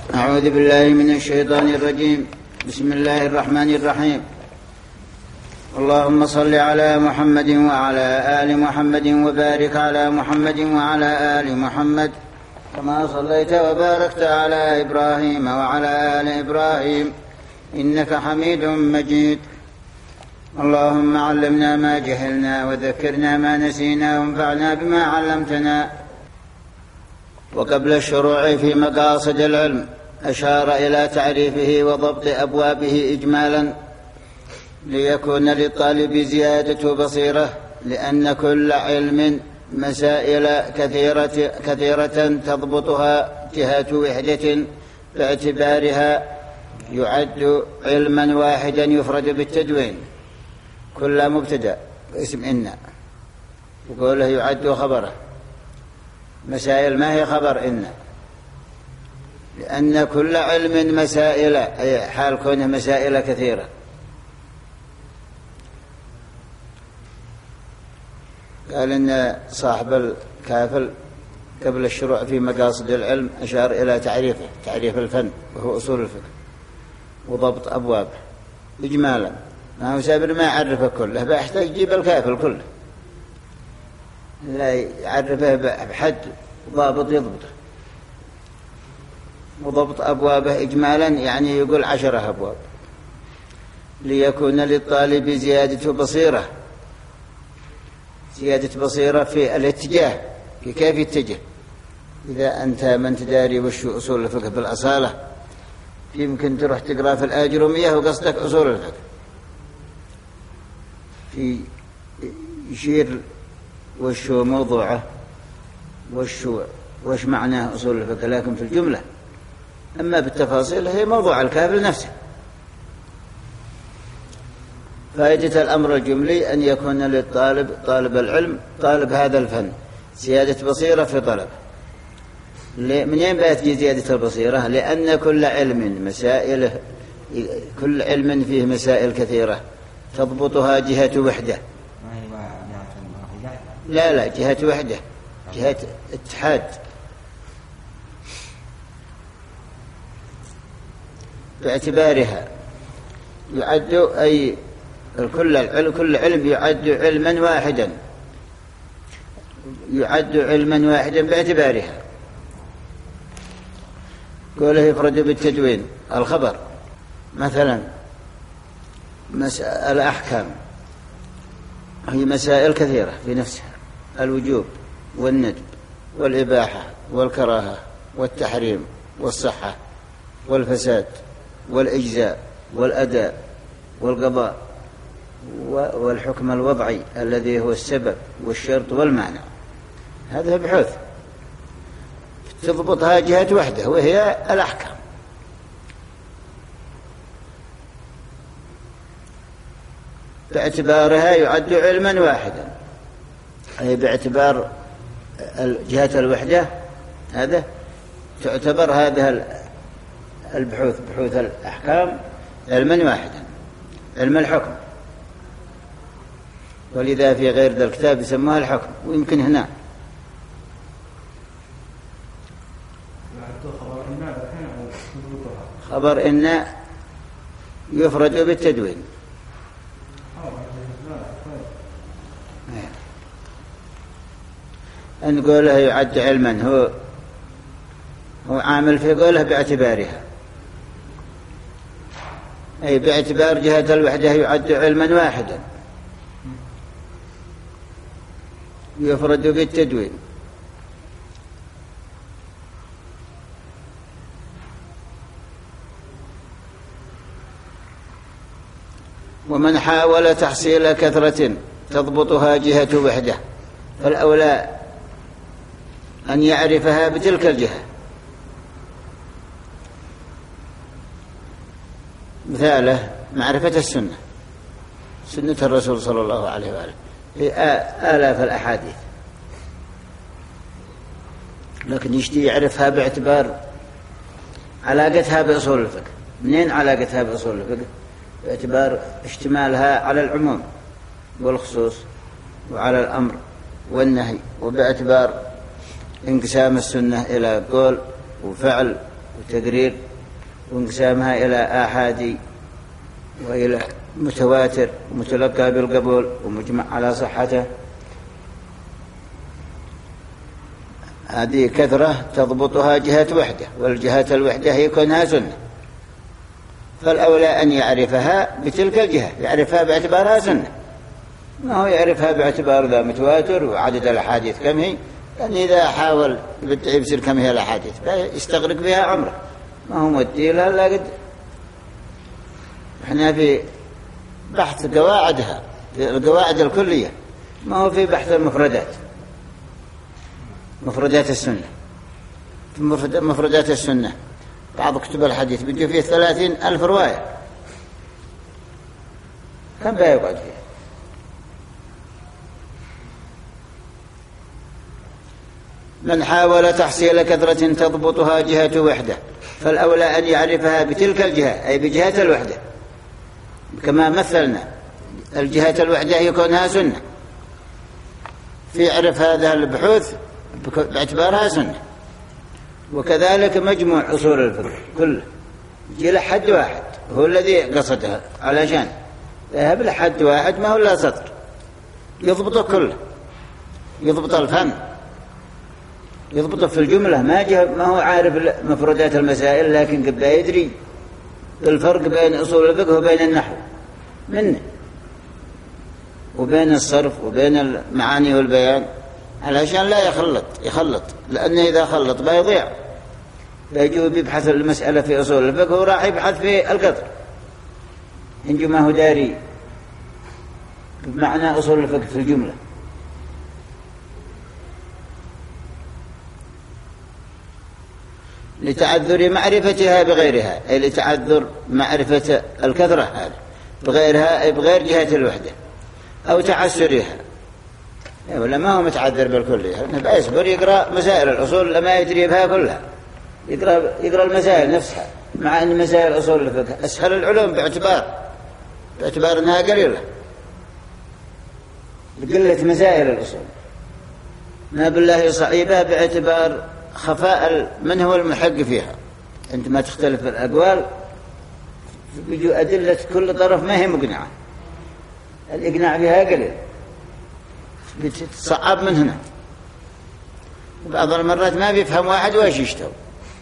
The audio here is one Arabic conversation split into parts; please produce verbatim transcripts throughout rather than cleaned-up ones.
أعوذ بالله من الشيطان الرجيم. بسم الله الرحمن الرحيم. اللهم صل على محمد وعلى آل محمد وبارك على محمد وعلى آل محمد كما صليت وباركت على إبراهيم وعلى آل إبراهيم إنك حميد مجيد. اللهم علمنا ما جهلنا وذكرنا ما نسينا وانفعنا بما علمتنا. وقبل الشروع في مقاصد العلم أشار إلى تعريفه وضبط أبوابه إجمالا ليكون للطالب زيادة بصيرة، لأن كل علم مسائل كثيرة, كثيرة تضبطها جهة وحدة باعتبارها يعد علما واحدا يفرد بالتدوين. كل مبتدأ اسم إن وقوله يعد خبره، مسائل ما هي خبر إن، لأن كل علم مسائل، أي حال كونه مسائل كثيرة. قال إن صاحب الكافل قبل الشروع في مقاصد العلم أشار إلى تعريفه، تعريف الفن وهو أصول الفقه وضبط أبوابه إجمالا. ما هو سابر ما يعرفه كله، بيحتاج يجيب الكافل كله، لا يعرفه بحد ضابط يضبطه. وضبط أبوابه إجمالا يعني يقول عشرة أبواب، ليكون للطالب زيادة بصيرة، زيادة بصيرة في الاتجاه، في كيف يتجه. إذا أنت من تداري وش أصول الفقه بالأصالة يمكن تروح تقرأ في الآجرومية وقصدك أصول الفقه، في يشير وش موضوعه وش, وش معناه أصول الفقه، لكن في الجملة. أما بالتفاصيل هي موضوع الكافل نفسه. فائدة الأمر الجملي أن يكون للطالب، طالب العلم، طالب هذا الفن، زيادة بصيرة في طلبه. منين بتجي زيادة البصيرة؟ لأن كل علم مسائله، كل علم فيه مسائل كثيرة تضبطها جهة وحدة. لا لا جهة وحدة، جهة اتحاد. باعتبارها يعد، أي كل العلم، كل علم يعد علما واحدا، يعد علما واحدا باعتبارها. قوله يفرد بالتدوين. الخبر مثلا الأحكام هي مسائل كثيرة في نفسها، الوجوب والندب والإباحة والكراهة والتحريم والصحة والفساد والإجزاء والأداء والقضاء والحكم الوضعي الذي هو السبب والشرط والمعنى. هذا بحث تضبطها جهة وحده وهي الأحكام. باعتبارها يعد علما واحدا، أي باعتبار جهة الوحدة هذا تعتبر هذه البحوث، بحوث الأحكام، علما واحدا، علم الحكم. ولذا في غير ذا الكتاب يسموها الحكم، ويمكن هنا خبر إن يفرد بالتدوين. أن قوله يعد علما هو هو عامل في قوله باعتبارها، أي باعتبار جهة الوحدة يعد علما واحدا يفرد بالتدوين. ومن حاول تحصيل كثرة تضبطها جهة وحدة فالأولى أن يعرفها بتلك الجهة. مثاله معرفة السنة، سنة الرسول صلى الله عليه وآله في آلاف الأحاديث، لكن يشتي يعرفها باعتبار علاقتها بأصول الفقه. منين علاقتها بأصول الفقه؟ باعتبار اشتمالها على العموم والخصوص وعلى الأمر والنهي، وباعتبار انقسام السنة إلى قول وفعل وتقرير وانقسامها إلى آحادي وإلى متواتر ومتلقى بالقبول ومجمع على صحته. هذه كثرة تضبطها جهة وحدة، والجهة الوحدة هي كونها سنة، فالأولى أن يعرفها بتلك الجهة، يعرفها باعتبارها سنة، ما هو يعرفها باعتبار ذا متواتر وعدد الأحاديث كم هي، لأن إذا حاول يبصر كم هي الأحاديث يستغرق بها عمره، ما هو مدي لها لا قد. احنا في بحث قواعدها، في القواعد الكلية، ما هو في بحث المفردات، مفردات السنة. في مفردات السنة بعض كتب الحديث بيجي فيه ثلاثين ألف رواية، كم بقى يقعد فيه؟ من حاول تحصيل كثرة تضبطها جهة وحدة فالأولى أن يعرفها بتلك الجهة، أي بجهة الوحدة، كما مثلنا الجهة الوحدة يكونها سنة، في عرف هذا البحوث باعتبارها سنة. وكذلك مجموع أصول الفقه كله يجي لحد واحد هو الذي قصدها، علشان ذهب لحد واحد ما هو إلا سطر يضبطه كله، يضبط الفن، يضبطه في الجملة، ما ما هو عارف مفردات المسائل، لكن قد يدري الفرق بين أصول الفقه وبين النحو منه، وبين الصرف وبين المعاني والبيان، علشان لا يخلط يخلط لأنه إذا خلط بيضيع، بيجوا بيبحث المسألة في أصول الفقه وراح يبحث في القدر، إنجو ما هو داري بمعنى أصول الفقه في الجملة. لتعذر معرفتها بغيرها، أي لتعذر معرفة الكثرة هذا بغيرها، أي بغير جهة الوحدة، أو تعسرها، ولا ما هو متعذر بالكلية، بيصبر يقرأ مسائل الأصول لما يدري بها كلها، يقرأ, يقرأ المسائل نفسها، مع أن مسائل أصول الفقه أسهل العلوم باعتبار باعتبار أنها قليلة، بقلة مسائل الأصول، ما بالله صعيبة باعتبار خفاء من هو المحق فيها. أنت ما تختلف الأقوال بيجوا أدلة كل طرف ما هي مقنعة، الإقناع بها قليل، بتصعب من هنا، وبعض المرات ما بيفهم واحد ويش يشتوي،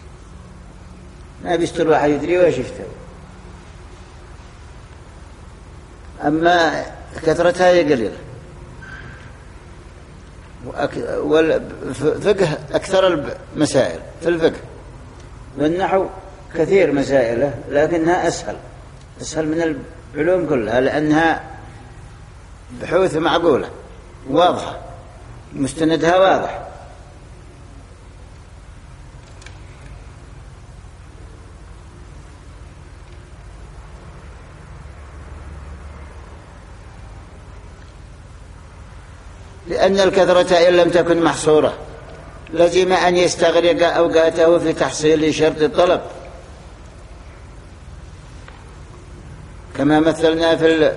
ما بيستر واحد يدري ويش يشتوي. أما كثرتها هي قليلة، والفقه أكثر المسائل في الفقه، والنحو كثير مسائله لكنها أسهل أسهل من العلوم كلها، لأنها بحوث معقولة واضحة، مستندها واضح. لأن الكثرة إن لم تكن محصورة لزم أن يستغرق أوقاته في تحصيل شرط الطلب، كما مثلنا في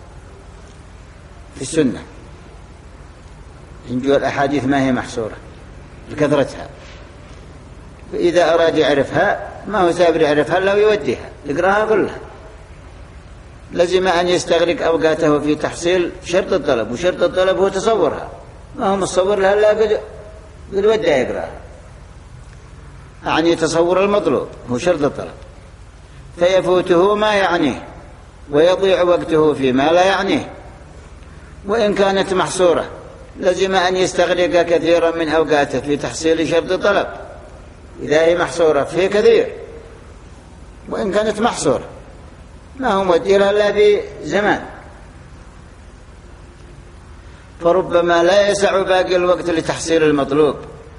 في السنة، إنجو الأحاديث ما هي محصورة لكثرتها، فإذا أراد يعرفها ما هو سابر يعرفها لو يوديها يقرأها كلها، لزم أن يستغرق أوقاته في تحصيل شرط الطلب، وشرط الطلب هو تصورها، ما هو متصور لها لا قد قد ودى يقرأها، يعني تصور المطلوب هو شرط الطلب، فيفوته ما يعنيه ويضيع وقته فيما لا يعنيه. وإن كانت محصورة لزم أن يستغرق كثيرا من أوقاته في تحصيل شرط الطلب، إذا هي محصورة فيه كثير، وإن كانت محصورة ما هو مودي لها إلا في زمان، فربما لا يسع باقي الوقت لتحصيل المطلوب،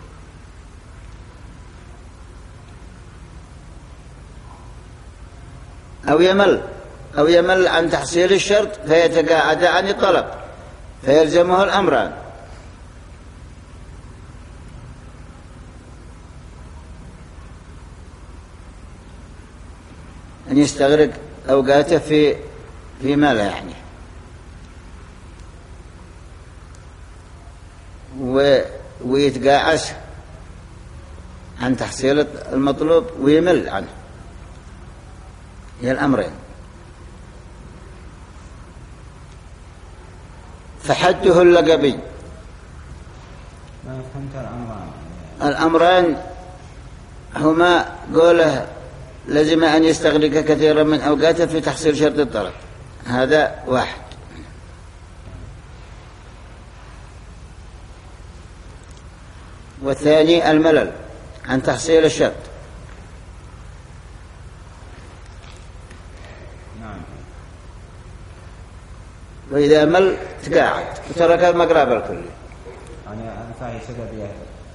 أو يمل أو يمل عن تحصيل الشرط فيتقاعد عن الطلب، فيلزمه الأمران: أن يستغرق أوقاته في فيما لا يعني، ويتقاعس عن تحصيل المطلوب ويمل عنه، هي الأمرين. فحده اللقبي. ما فهمت الأمران. الأمران هما قوله لزم أن يستغرق كثيرا من أوقاته في تحصيل شرط الطلب، هذا واحد. والثاني الملل عن تحصيل الشرط. نعم. وإذا مل تقاعد وترك المقرب الكلي. يعني أنفعي سببية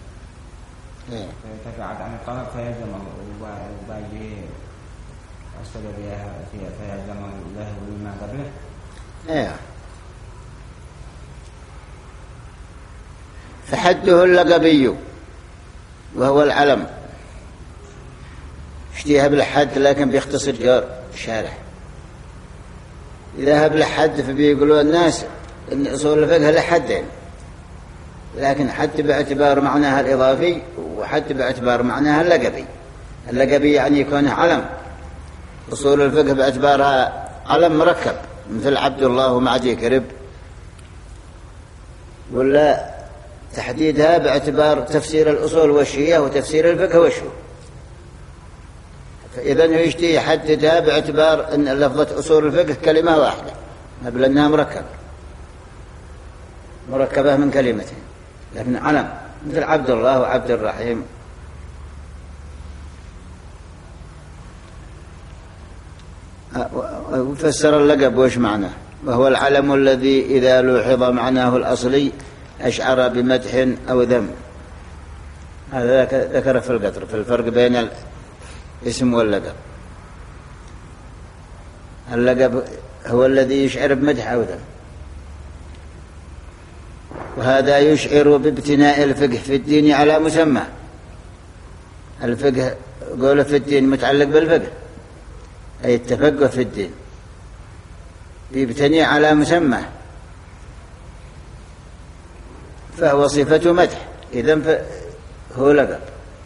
تقاعد عن الطلب فيلزمه وباقي السببية فيلزمه له وما قبله. ايه. فحده اللقبي وهو العلم، اشتيها بالحد لكن بيختصر جار شارح. إذا هب لحد فبيقولوا الناس إن أصول الفقه له حدين، لكن حد باعتبار معناها الإضافي وحد باعتبار معناها اللقبي. اللقبي يعني يكون علم، أصول الفقه باعتبارها علم مركب مثل عبد الله ومعدي كرب، ولا تحديدها باعتبار تفسير الأصول والشيء وتفسير الفقه والشو. فإذا يشتي يحددها باعتبار أن لفظة أصول الفقه كلمة واحدة، قبل أنها مركبة مركبة من كلمتين، لكن علم مثل عبد الله وعبد الرحيم. وفسر اللقب وش معناه، وهو العلم الذي إذا لوحظ معناه الأصلي أشعر بمدح أو ذم. هذا ذكر في القطر في الفرق بين الاسم واللقب. اللقب هو الذي يشعر بمدح أو ذم، وهذا يشعر بابتناء الفقه في الدين على مسمى. الفقه قوله في الدين متعلق بالفقه، أي التفقه في الدين، يبتني على مسمى، فهو صفة مدح، إذن هو لقب.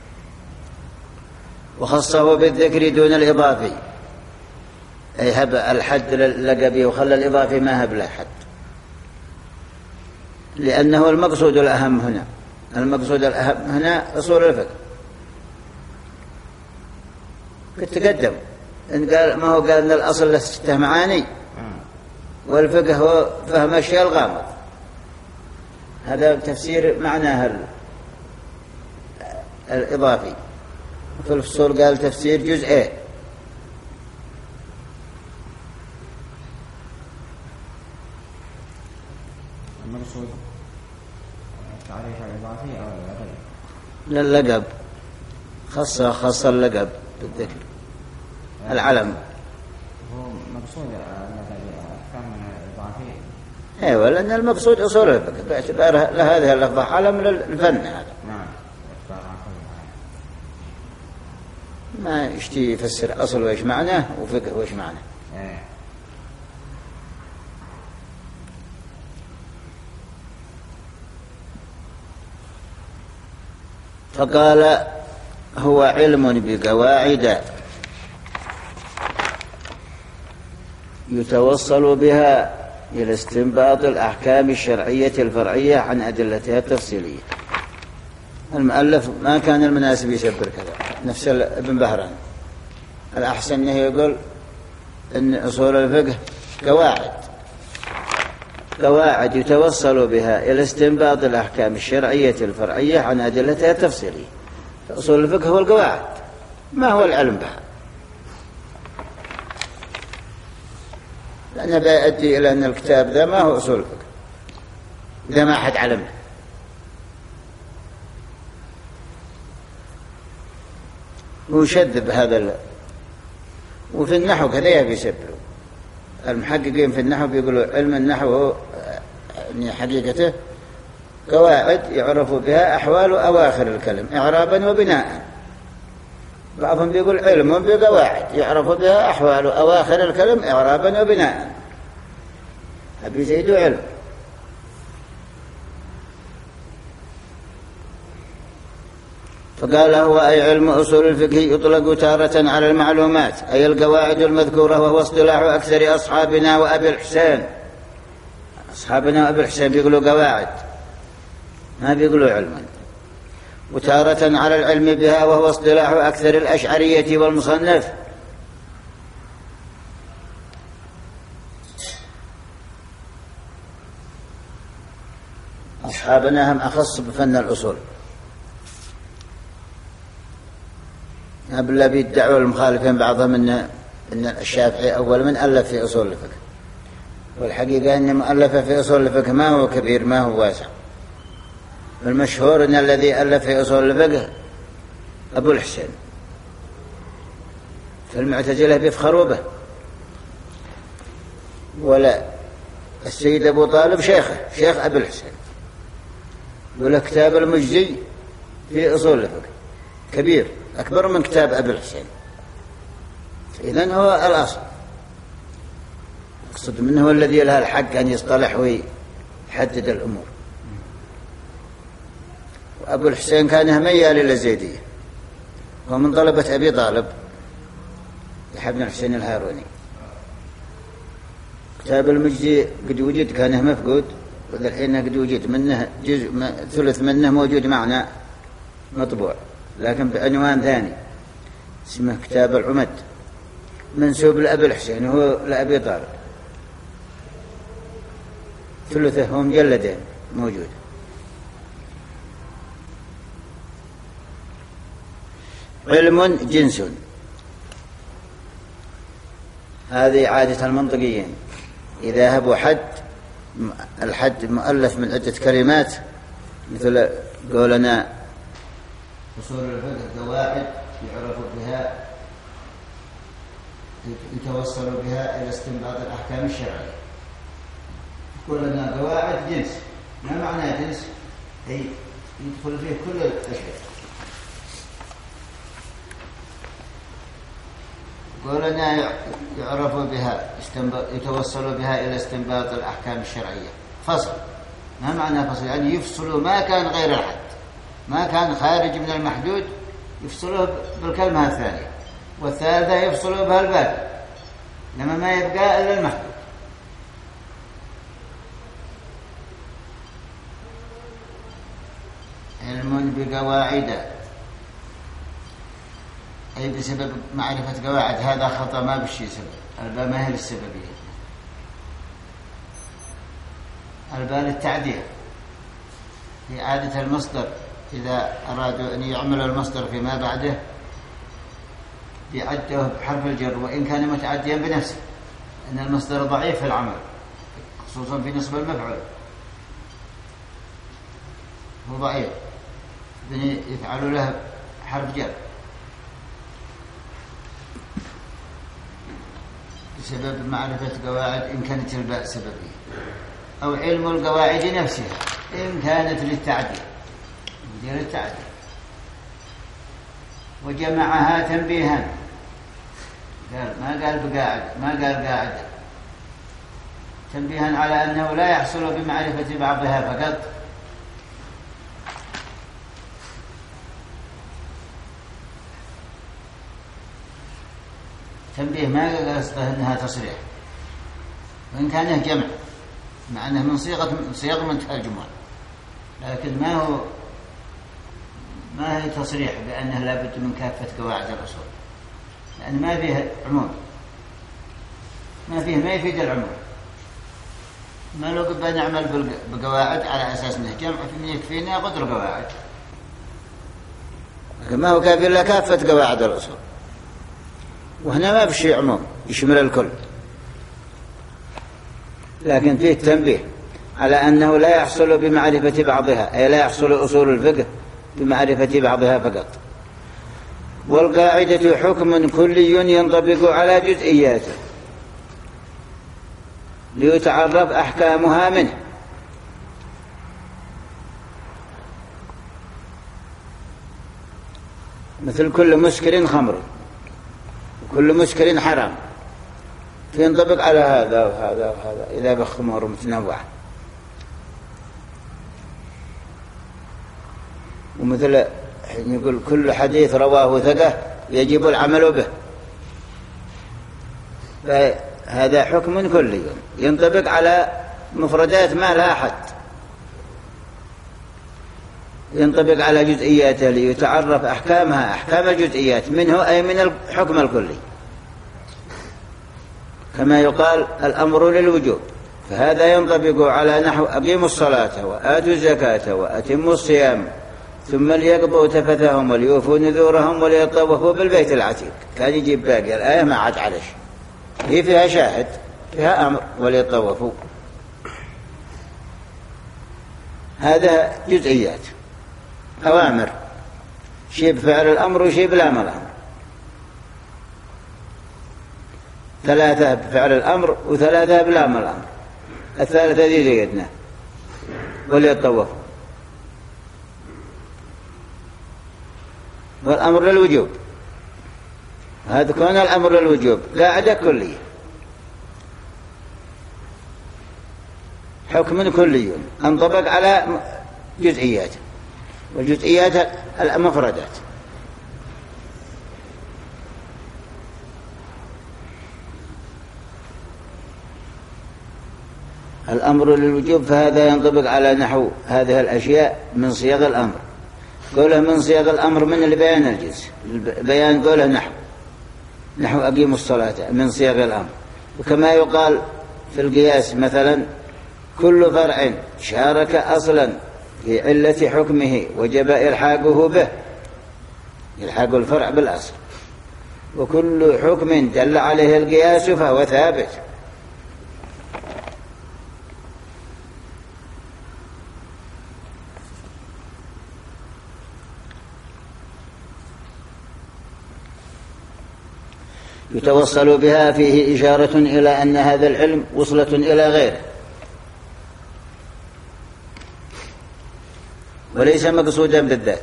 وخصه بالذكر دون الإضافي، أي هب الحد للقبي وخلى الإضافي ما هب له حد، لأنه المقصود الأهم هنا. المقصود الأهم هنا أصول الفقه. كنت تقدم إن قال ما هو قال أن الأصل له ستة معاني، والفقه هو فهم الشيء الغامض. هذا تفسير معناها الإضافي. في الفصول قال تفسير جزئين. المقصود تعريف الإضافي أو اللقب؟ للقب خاصة خاصة اللقب بالذكر. العلم هو مقصود أكثر من الإضافي. أيوة، لأن المقصود أصول الفقه باعتبار لهذه اللفظة علم للفن هذا. نعم. ما يشتي يفسر أصل وإيش معناه وفقه وإيش معناه. ايه. فقال هو علم بقواعد يتوصل بها إلى استنباط الأحكام الشرعية الفرعية عن أدلتها التفصيلية. المؤلف ما كان المناسب يسبر كذا، نفس ابن بهران. الأحسن أنه يقول أن أصول الفقه قواعد قواعد يتوصل بها إلى استنباط الأحكام الشرعية الفرعية عن أدلتها التفصيلية. أصول الفقه هو القواعد، ما هو العلم بها، لأنه بيؤدي إلى أن الكتاب ذا ما هو أصول الفقه إذا ما أحد علمه. ويشذب هذا ال... وفي النحو كذا يبي يسبروا. المحققين في النحو بيقولوا علم النحو هو حقيقته قواعد يعرف بها أحوال أواخر الكلم إعرابا وبناء. بعضهم بيقول علم بقواعد يعرف بها أحوال أواخر الكلم إعرابا وبناء، أبي زيد علم. فقال هو أي علم أصول الفقه يطلق تارة على المعلومات أي القواعد المذكورة، وهو اصطلاح أكثر أصحابنا وأبي الحسين. أصحابنا وأبي الحسين بيقولوا قواعد، ما بيقولوا علما. وتارة على العلم بها، وهو اصطلاح أكثر الأشعرية والمصنف. أصحابنا هم أخص بفن الأصول، قبل بيدعوا المخالفين بعضهم أن أن الشافعي أول من ألف في أصول الفقه، والحقيقة أن مؤلفة في أصول الفقه ما هو كبير، ما هو واسع. المشهور أن الذي ألف في أصول الفقه أبو الحسين، فالمعتزلة بيفخروا به، ولا السيد أبو طالب شيخه شيخ أبو الحسين، وله كتاب المجزي في أصول الفقه كبير أكبر من كتاب أبي الحسين. إذن هو الأصل، أقصد منه هو الذي له الحق أن يصطلح ويحدد الأمور. وأبو الحسين كان ميال إلى الزيدية، ومن طلبة أبي طالب يحيى بن الحسين الهاروني. كتاب المجزي قد وجد، كان مفقود، وذا الحين قد وجد منه جزء ثلث منه موجود معنا مطبوع، لكن بعنوان ثاني اسمه كتاب العمد، منسوب لأبي الحسين وهو لأبي طالب، ثلثه هو مجلدين موجود. علم جنس، هذه عادة المنطقيين إذا هبوا حد، الحد مؤلف من عدة كلمات، مثل قولنا أصول الفقه قواعد يعرف بها يتوصل بها إلى استنباط الأحكام الشرعية. قولنا قواعد جنس، ما معنى جنس؟ أي يدخل فيه كل الأشياء. قولنا يعرف بها يتوصل بها إلى استنباط الأحكام الشرعية. فصل، ما معنى فصل؟ يعني يفصل ما كان غير الحد، ما كان خارج من المحدود يفصله بالكلمة الثانية، والثالثة يفصله بها الباقي، لما ما يبقى إلا المحدود. علم بقواعد أي بسبب معرفة قواعد، هذا خطأ ما بشي سبب، الباء ما هي للسببية، الباء للتعدية، هي عادة المصدر إذا أرادوا أن يعملوا المصدر فيما بعده بيعدوه بحرف الجر وإن كان متعديا بنفسه، أن المصدر ضعيف في العمل خصوصا في نصب المفعول، هو ضعيف، يفعلوا له حرف جر بسبب معرفة قواعد إن كانت الباء سببية. أو علم القواعد نفسها إن كانت للتعدية مدير التعدية. وجمعها تنبيها، قال ما قال بقاعد، ما قال قاعدة، تنبيها على أنه لا يحصل بمعرفة بعضها فقط، تنبيه ما قصده أنها تصريح، وإن كان جمع مع أنه من صيغة صيغ من الجمع، لكن ما هو ما هي تصريح بأنه لا بد من كافة قواعد الأصول، لأن ما فيه عموم، ما فيه ما يفيد العموم. ما لو قد نعمل بقواعد على أساس أنه جمع فمن يكفينا قدر قواعد، لكن ما هو كافي إلا كافة قواعد الأصول، وهنا ما في شيء عموم يشمل الكل، لكن فيه تنبيه على أنه لا يحصل بمعرفة بعضها، أي لا يحصل أصول الفقه بمعرفة بعضها فقط. والقاعدة حكم كلي ينطبق على جزئياته ليتعرف أحكامها منه، مثل كل مسكر خمر وكل مسكر حرام، فينطبق على هذا وهذا وهذا إذا بخمر متنوعة. ومثل يقول كل حديث رواه ثقة يجب العمل به، فهذا حكم كلي ينطبق على مفردات ما لها حد، ينطبق على جزئياته ليتعرف أحكامها أحكام الجزئيات منه، أي من الحكم الكلي. كما يقال الأمر للوجوب، فهذا ينطبق على نحو أقيموا الصلاة وآتوا الزكاة وأتموا الصيام ثم ليقضوا تفثهم وليوفوا نذورهم وليطوفوا بالبيت العتيق. كان يجيب باقي الآية ما عاد علش، هي فيها شاهد، فيها أمر وليطوفوا. هذا جزئيات أوامر، شيء بفعل الأمر وشيء بلام الأمر، ثلاثة بفعل الأمر وثلاثة بلام الأمر، الثالثة ذي زيدنا وليطوفوا. والأمر للوجوب، هذا كون الأمر للوجوب قاعدة كلية، حكم كلي انطبق على جزئيات، والجزئيات المفردات. الأمر للوجوب فهذا ينطبق على نحو هذه الأشياء من صيغ الأمر، قوله من صيغ الأمر من البيان الجنس، بيان قوله نحو نحو أقيموا الصلاة من صيغ الأمر. وكما يقال في القياس مثلا كل فرع شارك أصلا في علة حكمه وجب إلحاقه به، يلحق الفرع بالأصل، وكل حكم دل عليه القياس فهو ثابت. يتوصل بها فيه إشارة إلى أن هذا العلم وصلة إلى غيره، وليس مقصودا بالذات.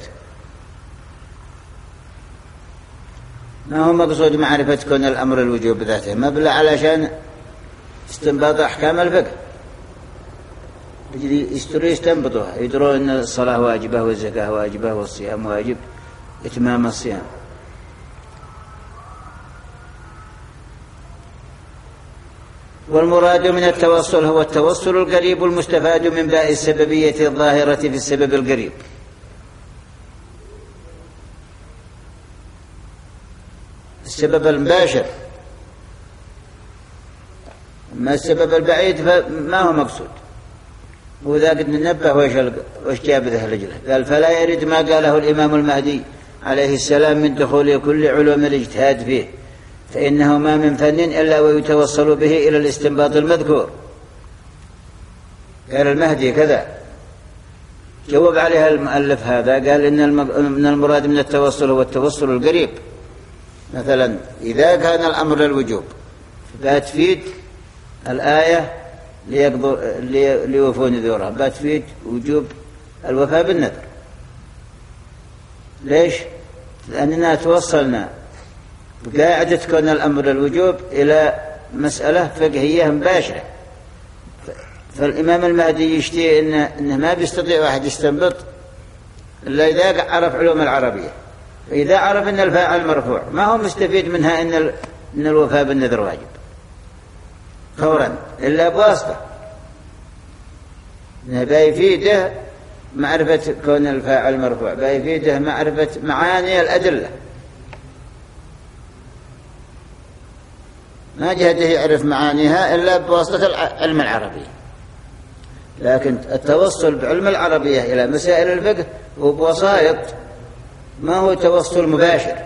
ما هو مقصود معرفة كون الأمر الوجوب بذاته، مبلغ علشان استنباط أحكام الفقه، يستروا يستنبطوها، يدرون أن الصلاة واجبة والزكاة واجبة والصيام واجب، إتمام الصيام. والمراد من التوصل هو التوصل القريب المستفاد من باء السببية الظاهرة في السبب القريب. السبب المباشر، أما السبب البعيد فما هو مقصود. وذا قد ننبه وش جاب ذا رجله، قال فلا يرد ما قاله الإمام المهدي عليه السلام من دخول كل علوم الاجتهاد فيه، فإنه ما من فن إلا ويتوصل به إلى الاستنباط المذكور. قال المهدي كذا، جواب عليها المؤلف هذا، قال إن من المراد من التوصل هو التوصل القريب. مثلا إذا كان الأمر للوجوب فبتفيد الآية ليقضوا ليوفوا نذورهم، بتفيد وجوب الوفاء بالنذر. ليش؟ لأننا توصلنا قاعدة كون الأمر الوجوب إلى مسألة فقهية مباشرة. فالإمام المهدي يشتي إنه, إنه ما بيستطيع واحد يستنبط إلا إذا عرف علوم العربية، فإذا عرف أن الفاعل مرفوع ما هو مستفيد منها إن, إن الوفاء بالنذر واجب فورا إلا بواسطة، إنه بيفيده معرفة كون الفاعل مرفوع، بيفيده معرفة معاني الأدلة، ما جهده يعرف معانيها إلا بواسطة العلم العربي. لكن التوصل بعلم العربية إلى مسائل الفقه وبوسائط ما هو توصل مباشر،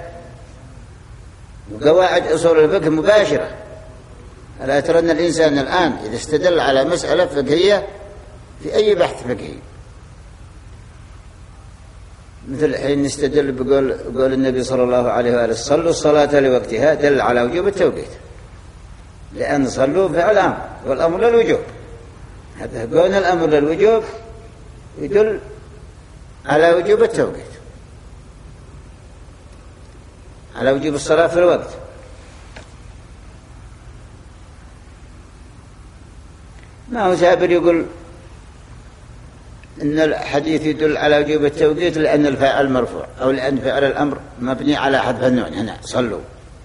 وقواعد أصول الفقه مباشرة. ألا ترى أن الإنسان الآن إذا استدل على مسألة فقهية في أي بحث فقهي، مثل حين نستدل بقول قول النبي صلى الله عليه وآله صلوا الصلاة لوقتها، دل على وجوب التوقيت، لأن صلوا فعل أمر والأمر للوجوب. هذا قول الأمر للوجوب يدل على وجوب التوقيت، على وجوب الصلاة في الوقت. ما هو سابر يقول إن الحديث يدل على وجوب التوقيت لأن الفاعل مرفوع، أو لأن فعل الأمر مبني على حذف النون هنا صلوا،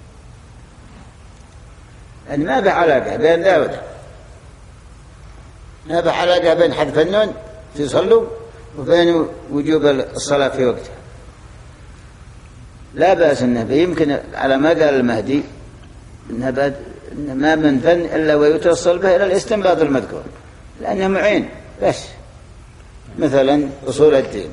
أن ما بعلاقة بين ذا وذا، ما بعلاقة بين حذف النون في صلوا وبين وجوب الصلاة في وقتها. لا بأس أنه يمكن على ما قال المهدي إنه ما من فن إلا ويتوصل به إلى الاستنباط المذكور، لأنه معين بس. مثلا أصول الدين،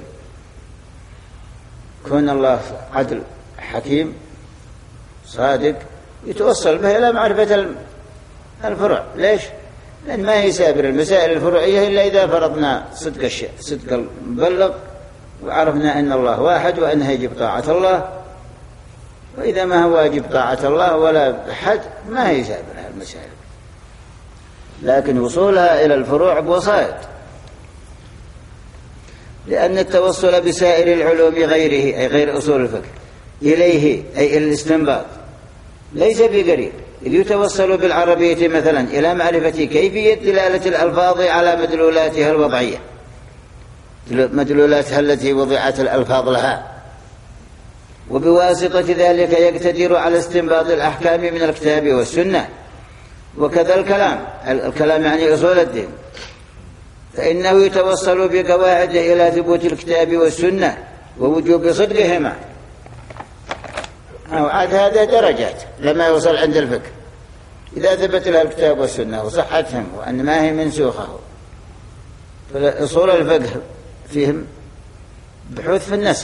كون الله عدل حكيم صادق يتوصل به إلى معرفة الفروع. ليش؟ لأن ما هي سابر المسائل الفروعية إلا إذا فرضنا صدق الشيء صدق المبلغ وعرفنا أن الله واحد وأنه يجب طاعة الله، وإذا ما هو واجب طاعة الله ولا أحد ما هي سابر المسائل، لكن وصولها إلى الفروع بوسائط، لأن التوصل بسائر العلوم غيره أي غير أصول الفقه إليه أي الاستنباط ليس بقريب، إذ يتوصل بالعربية مثلا إلى معرفة كيفية دلالة الألفاظ على مدلولاتها الوضعية، مدلولاتها التي وضعت الألفاظ لها، وبواسطة ذلك يقتدر على استنباط الأحكام من الكتاب والسنة. وكذا الكلام، الكلام يعني أصول الدين، فإنه يتوصل بقواعده إلى ثبوت الكتاب والسنة ووجوب صدقهما. وعاد هذا درجات لما يوصل عند الفقه، إذا ثبت لها الكتاب والسنة وصحتهم وأن ما هي منسوخه. فأصول الفقه فيهم بحوث في النسخ،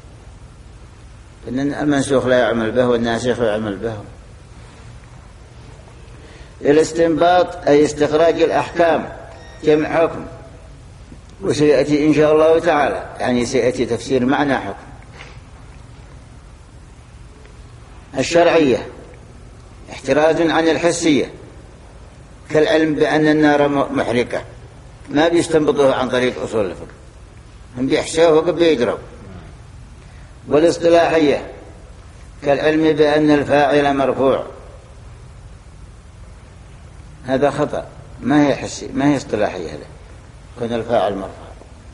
إن المنسوخ لا يعمل به والناسخ يعمل به. الاستنباط أي استخراج الأحكام جمع حكم، وسيأتي إن شاء الله تعالى يعني سيأتي تفسير معنى حكم. الشرعية احتراز عن الحسية، كالعلم بأن النار محرقة، ما بيستنبطوه عن طريق أصول الفقه، هم بيحشوه وقبل بيدروا. والاصطلاحية كالعلم بأن الفاعل مرفوع، هذا خطأ، ما هي حسي ما هي اصطلاحية، هذا كون الفاعل مرفوع.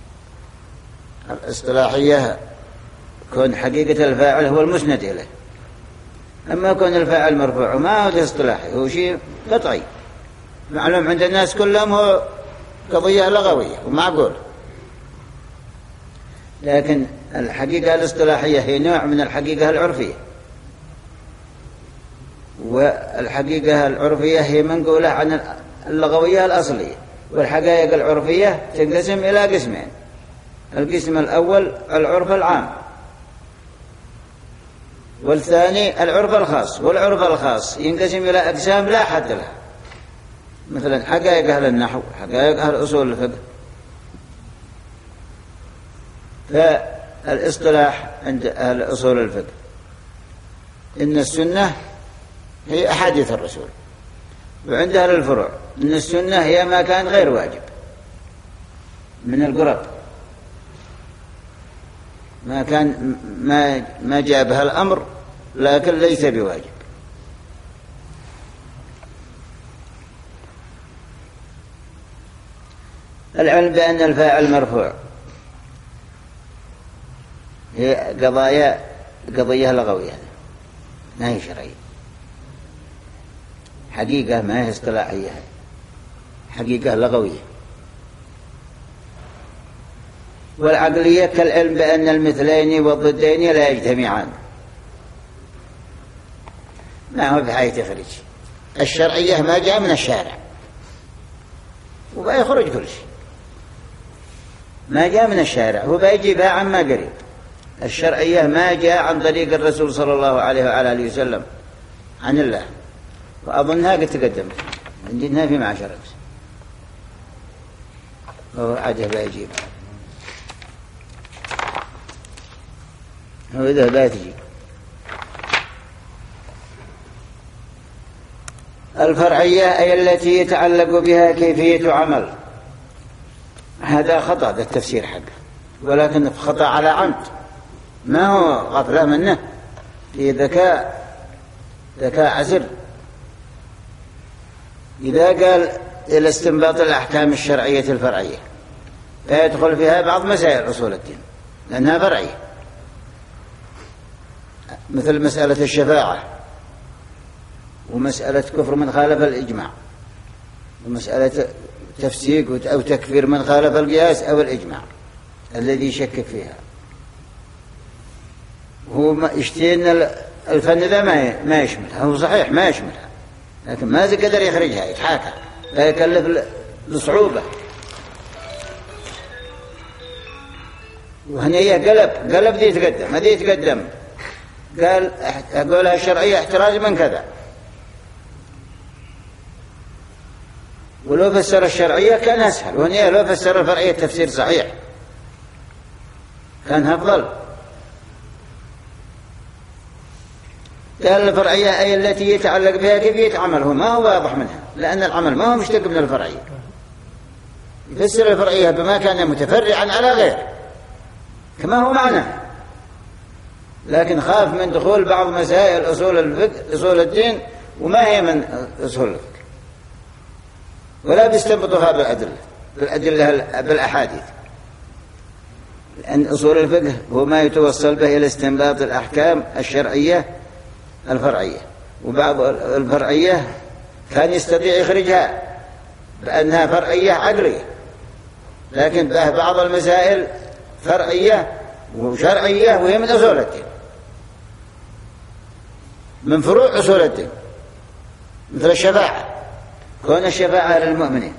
الاصطلاحية كون حقيقة الفاعل هو المسند إليه، أما كون الفاعل مرفوع ما هو اصطلاحي، هو شيء قطعي معلوم عند الناس كلهم، هو قضية لغوية ومعقول. لكن الحقيقة الاصطلاحية هي نوع من الحقيقة العرفية، والحقيقة العرفية هي منقولة عن اللغوية الأصلية. والحقائق العرفية تنقسم إلى قسمين، القسم الأول العرف العام، والثاني العرف الخاص. والعرف الخاص ينقسم إلى أقسام لا حد لها، مثلا حقائق أهل النحو، حقائق أهل أصول الفقه. فالاصطلاح عند أهل أصول الفقه إن السنة هي أحاديث الرسول، وعند أهل الفروع إن السنة هي ما كان غير واجب من القرب، ما كان ما ما جاء بها الأمر لكن ليس بواجب. العلم بأن الفاعل مرفوع هي قضايا قضية لغوية ما هي شرعية، حقيقة ما هي اصطلاحية، حقيقة لغوية. والعقلية كالعلم بأن المثلين والضدين لا يجتمعان، ما هو بحاجة تخرج. الشرعية ما جاء من الشارع وبيخرج كل شيء، ما جاء من الشارع هو بيجي باع عما قريب. الشرعية ما جاء عن طريق الرسول صلى الله عليه وعلى آله وسلم عن الله، وأظنها قد تقدمت عندنا في معشرة وهو عجب يجيب هو إذا لا تجيب. الفرعية أي التي يتعلق بها كيفية عمل، هذا خطأ، هذا التفسير حقه، ولكن خطأ على عمد، ما هو غفلة منه، في ذكاء ذكاء عسر. إذا قال إلى استنباط الأحكام الشرعية الفرعية فيدخل فيها بعض مسائل أصول الدين لأنها فرعية، مثل مسألة الشفاعة، ومسألة كفر من خالف الإجماع، ومسألة تفسيق أو تكفير من خالف القياس أو الإجماع الذي يشكك فيها. هو يشتي أن الفن ذا ما يشملها، هو صحيح ما يشملها، لكن ما قدر يخرجها، يتحاكى، لا يكلف لصعوبة. وهنا هي قلب قلب ذي يتقدم، هذه يتقدم قال أقولها الشرعية احتراز من كذا، ولو فسر الشرعية كان أسهل، وهنا لو فسر الفرعية تفسير صحيح كان أفضل. قال الفرعية أي التي يتعلق بها كيفية عمله ما هو واضح منها، لأن العمل ما هو مشتق من الفرعية. يفسر الفرعية بما كان متفرعا على غير كما هو معناه، لكن خاف من دخول بعض مسائل أصول الفقه أصول الدين وما هي من أصول الفقه، ولا بيستنبطها بالأدلة بالأدلة بالأحاديث، لأن أصول الفقه هو ما يتوصل به إلى استنباط الأحكام الشرعية الفرعية، وبعض الفرعية كان يستطيع يخرجها بأنها فرعية عقلية، لكن بعض المسائل فرعية وشرعية وهي من أصول الدين، من فروع أصول الدين، مثل الشفاعة، كون الشفاعة للمؤمنين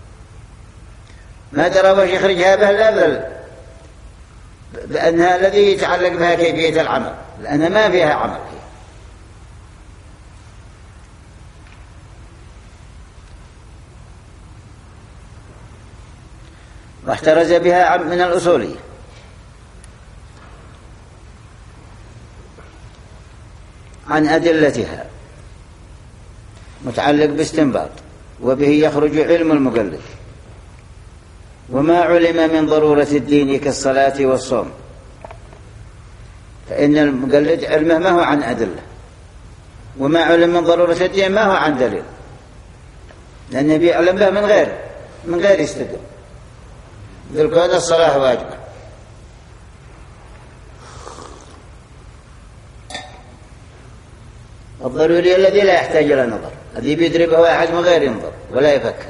ما ترى وش يخرجها به الأبل بأنها الذي يتعلق بها كيفية العمل، لأنها ما فيها عمل. واحترز بها من الأصولية، عن أدلتها متعلق باستنباط، وبه يخرج علم المقلد، وما علم من ضرورة الدين كالصلاة والصوم، فإن المقلد علمه ما هو عن أدلة، وما علم من ضرورة الدين ما هو عن دليل، لأنه بيعلم به من غير من غير يستدل، مثل كون الصلاة واجبة، الضروري الذي لا يحتاج إلى نظر، الذي بيدركه واحد من غير ينظر ولا يفكر.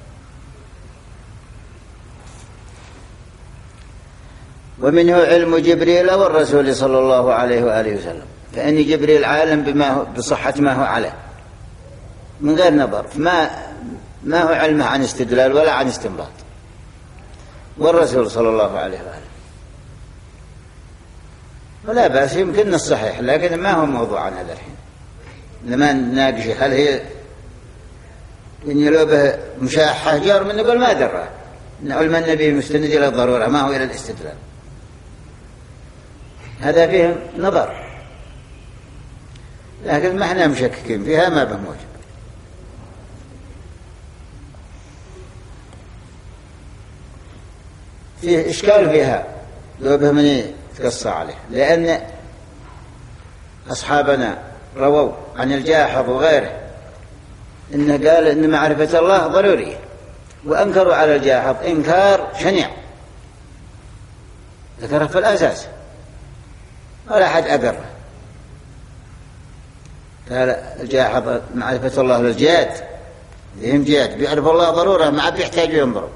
ومنه علم جبريل والرسول صلى الله عليه وآله وسلم، فإن جبريل عالم بما هو بصحة ما هو عليه من غير نظر، ما ما هو علمه عن استدلال ولا عن استنباط، والرسول صلى الله عليه وآله ولا بأس يمكن الصحيح، لكن ما هو موضوع عن هذا الحين لما نناقش هل هي إن لو به مشاحة جار من نقول ما درى إن علم النبي مستند إلى الضرورة ما هو إلى الاستدلال، هذا فيه نظر، لكن ما احنا مشككين فيها ما به موجب. فيه إشكال فيها لو به من يتقصى عليه، لأن أصحابنا رووا عن الجاحظ وغيره إنه قال إن معرفة الله ضرورية، وأنكروا على الجاحظ إنكار شنيع ذكره في الأساس ولا أحد أقره. قال الجاحظ معرفة الله للجاد، ذهم جاد بيعرف الله ضرورة ما بيحتاج ينظروا.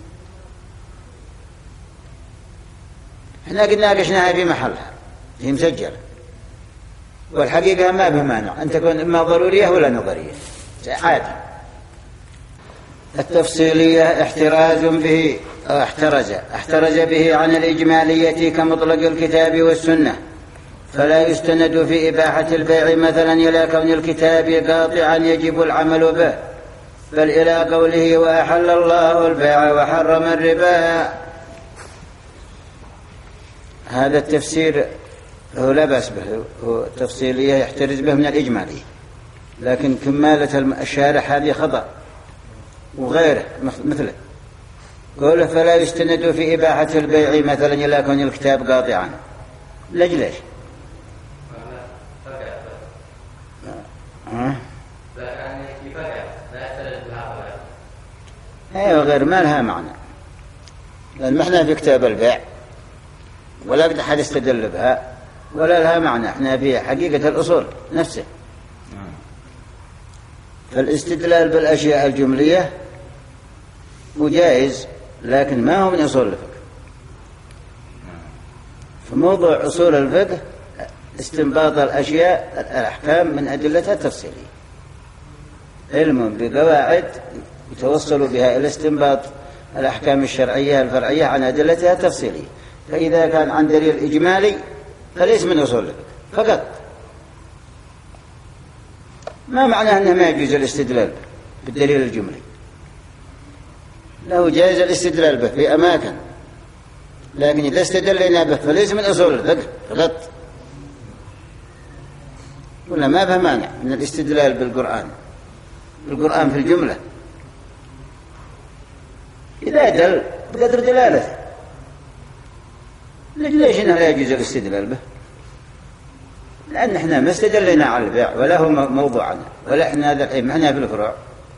احنا قلنا ناقشناها في محلها هي مسجلة، والحقيقة ما به مانع أن تكون إما ضرورية ولا نظرية عادي. التفصيلية احتراز به أو احترز احترز به عن الإجمالية كمطلق الكتاب والسنة، فلا يستند في إباحة البيع مثلا إلى كون الكتاب قاطعا يجب العمل به، بل إلى قوله وأحل الله البيع وحرم الربا. هذا التفسير هو لا بأس به، هو تفصيلية يحترز به من الإجمالية، لكن كمالة الشارح هذه خطأ وغيره مثله. قوله فلا يستند في إباحة البيع مثلا إلى كون الكتاب قاطعا، ليش؟ أيوة غير ما لها معنى، لأن ما احنا في كتاب البيع ولا قد أحد يستدل بها ولا لها معنى، احنا في حقيقة الأصول نفسه. فالاستدلال بالأشياء الجملية مجائز لكن ما هو من أصول الفقه. فموضوع أصول الفقه استنباط الأشياء الأحكام من أدلتها التفصيلية، علم بقواعد يتوصل بها إلى استنباط الأحكام الشرعية الفرعية عن أدلتها التفصيلية. فإذا كان عن دليل إجمالي فليس من أصول الفقه فقط، ما معناه أنه ما يجوز الاستدلال بالدليل الجملي، له جائز الاستدلال به في أماكن، لكن إذا استدلنا به فليس من أصول الفقه فقط. ولا ما فهم مانع من الاستدلال بالقرآن، القرآن في الجملة إذا دل بقدر دلالته، ليش إنه لا يجوز الاستدلال به؟ لأن إحنا ما استدلنا على البيع ولا هو موضوعنا، ولا إحنا هذا الحين معنا في الفروع.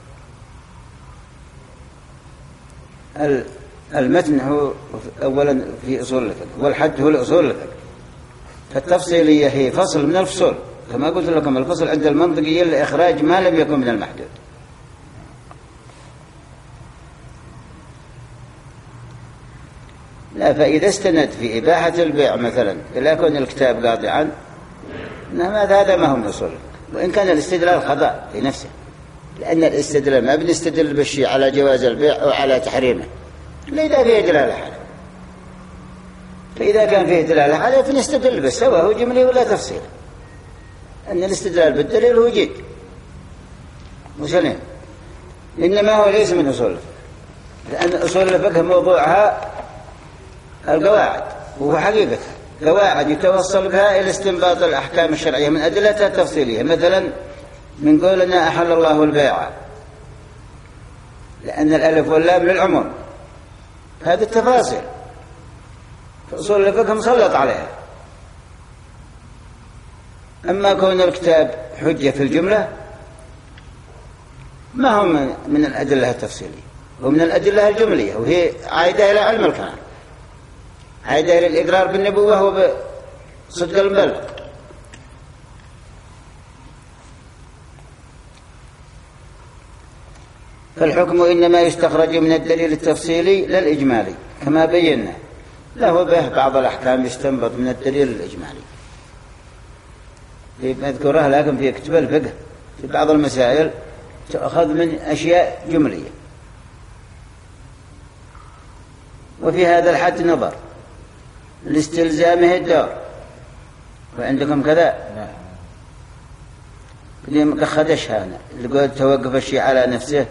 المتن هو أولا في أصول الفقه والحد هو الأصول الفقه، فالتفصيلية هي فصل من الفصول، كما قلت لكم الفصل عند المنطقيين لإخراج ما لم يكن من المحدود. لا، فإذا استند في إباحة البيع مثلا إلى كون الكتاب قاطعا، هذا ما هو من أصول الفقه، وإن كان الاستدلال خطأ في نفسه، لأن الاستدلال ما بنستدل بالشيء على جواز البيع أو على تحريمه لا إذا فيه دلالة عليه، فإذا كان فيه دلالة عليه فنستدل به سواء هو جملي ولا تفصيل، أن الاستدلال بالدليل هو جيد مسلم، إنما هو ليس من أصول الفقه، لأن أصول الفقه موضوعها القواعد، وهو حقيقتها قواعد يتوصل بها إلى استنباط الأحكام الشرعية من أدلتها التفصيلية. مثلا من قولنا أحل الله البيع، لأن الألف واللام للعموم، هذه التفاصيل فأصول الفقه مسلط عليها. أما كون الكتاب حجة في الجملة ما هو من الأدلة التفصيلية، ومن الأدلة الجملية، وهي عائدة إلى علم الكلام، عائدة إلى الإقرار بالنبوة وبصدق المبلغ. فالحكم إنما يستخرج من الدليل التفصيلي للإجمالي كما بينا، له به بعض الأحكام يستنبط من الدليل الإجمالي في مذكورها، لكن في كتب الفقه في بعض المسائل تأخذ من أشياء جملية. وفي هذا الحد نظر لاستلزامه الدور، وعندكم كذا اللي مقخدش هنا اللي قلت توقف الشيء على نفسه،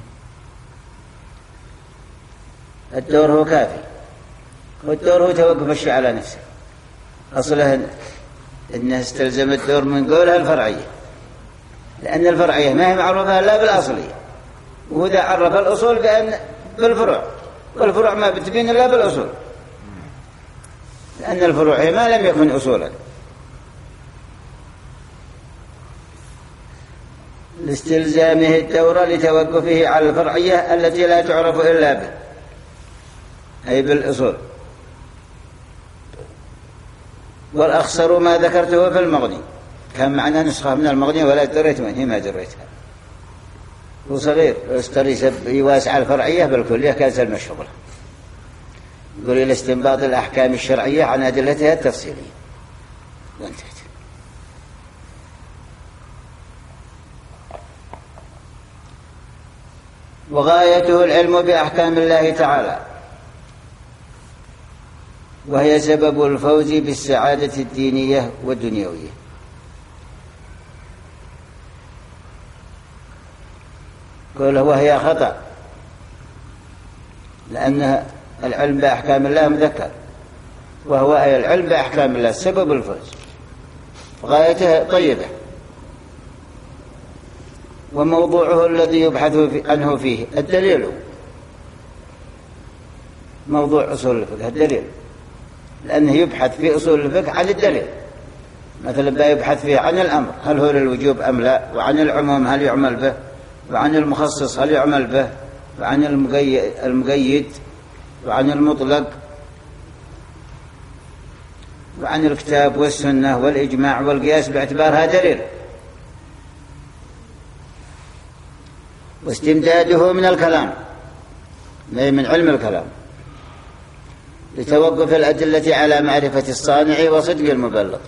الدور هو كافي، والدور هو توقف الشيء على نفسه. أصله إنه استلزم الدور من قولها الفرعية، لأن الفرعية ما هي معروفة إلا بالأصلية، وإذا عرف الأصول بأن بالفروع، والفروع ما بتبين إلا بالأصول، لأن الفروع هي ما لم يكن أصولا. لاستلزامه الدورة لتوقفه على الفرعية التي لا تعرف إلا به، أي بالأصول. والأخسر ما ذكرته في المغني، كان معنا نسخة من المغني ولا دريت من هي ما دريتها، هو صغير استريس يواسع الفرعية بالكلية كاس المشهورة، يقول إلى استنباط الأحكام الشرعية عن أدلتها التفصيلية، وانتهت. وغايته العلم بأحكام الله تعالى، وهي سبب الفوز بالسعادة الدينية والدنيوية. قوله وهي خطأ، لأن العلم بأحكام الله مذكر، وهو أي العلم بأحكام الله سبب الفوز، غايته طيبة. وموضوعه الذي يبحث عنه فيه الدليل، موضوع أصول الفقه الدليل، لأنه يبحث في أصول الفقه عن الدليل. مثلا لا يبحث فيه عن الأمر هل هو للوجوب أم لا، وعن العموم هل يعمل به، وعن المخصص هل يعمل به، وعن المقيد وعن المطلق وعن الكتاب والسنة والإجماع والقياس باعتبارها دليل، واستمداده من الكلام من علم الكلام لتوقف الأدلة على معرفة الصانع وصدق المبلغ.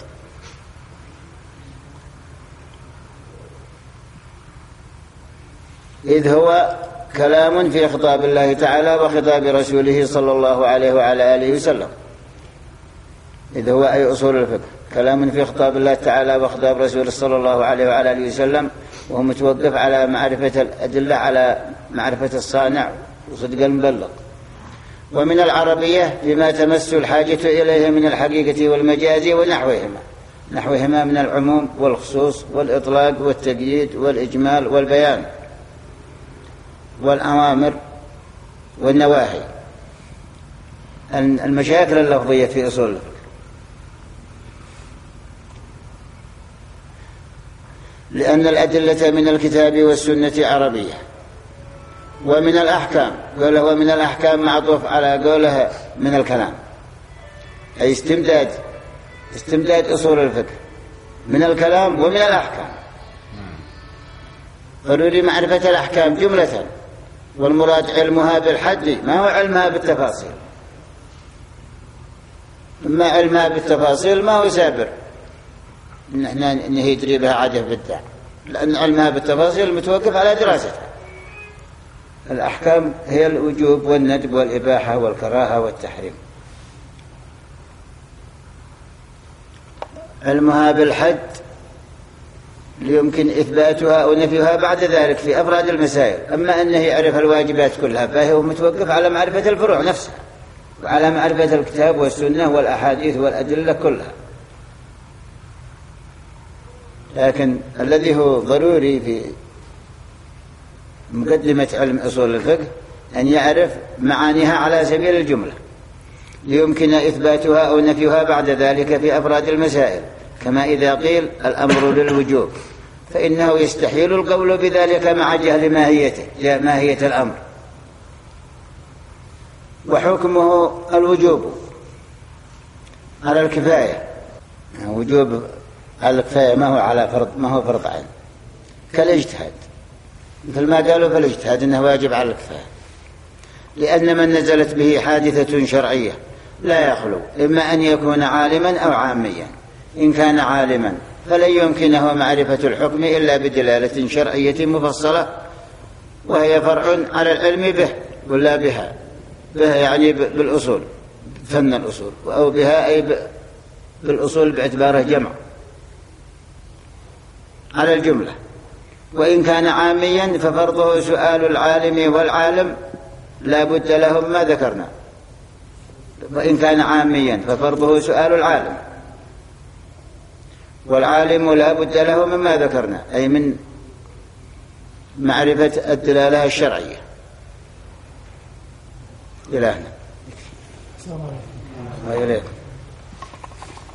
إذ هو كلام في خطاب الله تعالى وخطاب رسوله صلى الله عليه وعلى آله وسلم. إذ هو أي أصول الفقه كلام في خطاب الله تعالى وخطاب رسوله صلى الله عليه وعلى آله وسلم، وهو متوقف على معرفة الأدلة على معرفة الصانع وصدق المبلغ. ومن العربية فيما تمس الحاجة إليه من الحقيقة والمجاز ونحوهما نحوهما من العموم والخصوص والإطلاق والتقييد والإجمال والبيان والأوامر والنواهي. المشاكل اللفظية في أصول الفقه، لأن الأدلة من الكتاب والسنة عربية. ومن الأحكام قوله ومن الأحكام معطوف على قوله من الكلام، أي استمداد استمداد أصول الفقه من الكلام ومن الأحكام. ضروري معرفة الأحكام جملة، والمراد علمها بالحد ما هو علمها بالتفاصيل. أما علمها بالتفاصيل ما هو سابر إن احنا نهيدري بها عجف بالدع، لأن علمها بالتفاصيل متوقف على دراستها. الأحكام هي الوجوب والندب والإباحة والكراهة والتحريم. علمها بالحد ليمكن إثباتها أو نفيها بعد ذلك في أفراد المسائل. أما أنه يعرف الواجبات كلها فهو متوقف على معرفة الفروع نفسها وعلى معرفة الكتاب والسنة والأحاديث والأدلة كلها. لكن الذي هو ضروري في مقدمة علم أصول الفقه أن يعرف معانيها على سبيل الجملة ليمكن إثباتها أو نفيها بعد ذلك في أفراد المسائل. كما إذا قيل الأمر للوجوب فإنه يستحيل القول بذلك مع جهل ماهيته ماهية الأمر. وحكمه الوجوب على الكفاية، وجوب على الكفاية ما هو على فرض ما هو فرض عين كالاجتهاد، مثل ما قالوا في الاجتهاد إنه واجب على الكفاية، لأن من نزلت به حادثة شرعية لا يخلو إما أن يكون عالما أو عاميا. إن كان عالما فلن يمكنه معرفة الحكم إلا بدلالة شرعية مفصلة، وهي فرع على العلم به ولا بها. به يعني بالأصول فن الأصول، أو بها أي بالأصول باعتباره جمع على الجملة. وإن كان عاميا ففرضه سؤال العالم والعالم لا بد لهم ما ذكرنا. وإن كان عاميا ففرضه سؤال العالم والعالم لا بد له مما ذكرنا، أي من معرفة الدلالة الشرعية. إلهنا. السلام عليكم.